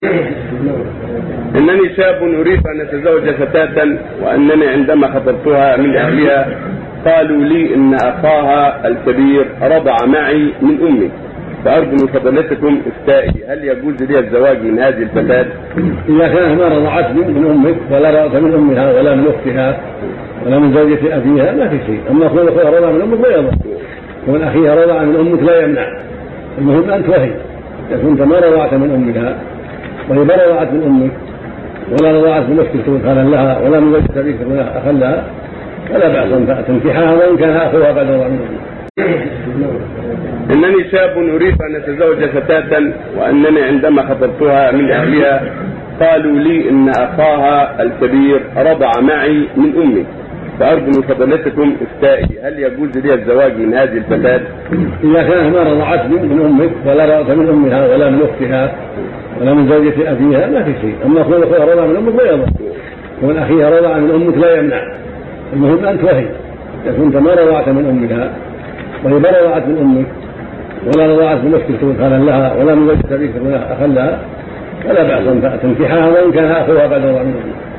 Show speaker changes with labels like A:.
A: إنني شاب أريد أن أتزوج فتاة، وأنني عندما خطبتها من أهلها قالوا لي إن أخاها الكبير رضع معي من أمي، فأرجو من فضيلتكم إفتائي، هل يجوز لي الزواج من هذه الفتاة؟
B: إذا كانت ما رضعت من أمك ولا رضعت من أمها ولا من أختها ولا من زوجة أبيها ما في شيء. أما كون أخوها رضع من أمك لا يضر، كون أخيها رضع من أمك لا يمنع، المهم أن توهي. إذا كنت ما رضعت من أمها وهي ما رضعت من أمك ولا رضعت من أختك تكون خالا لها ولا من زوجة أبيك تكون أخا لها فلا بأس أن تنكحها وإن كان أخوها قد رضع من أمك.
A: إنني شاب أريد أن أتزوج فتاة، وأنني عندما خطبتها من أهلها قالوا لي إن أخاها الكبير رضع معي من أمي، فأرجو من فضيلتكم إفتائي، هل يجوز لي الزواج من هذه الفتاة؟
B: إذا كانت ما رضعت من أمك ولا رضعت من أمها ولا من أختها ولا من زوجة أبيها ما في شيء. أما كون أخوها رضع من أمك لا يضر، كون أخيها رضع من أمك لا يمنع، المهم أن توهي. إذا كنت ما رضعت من أمها وهي ما رضعت من أمك ولا رضعت من أختك تكون خالا لها ولا من زوجة أبيك تكون أخا لها فلا بأس أن تنكحها وإن كان أخوها قد رضع من أمك.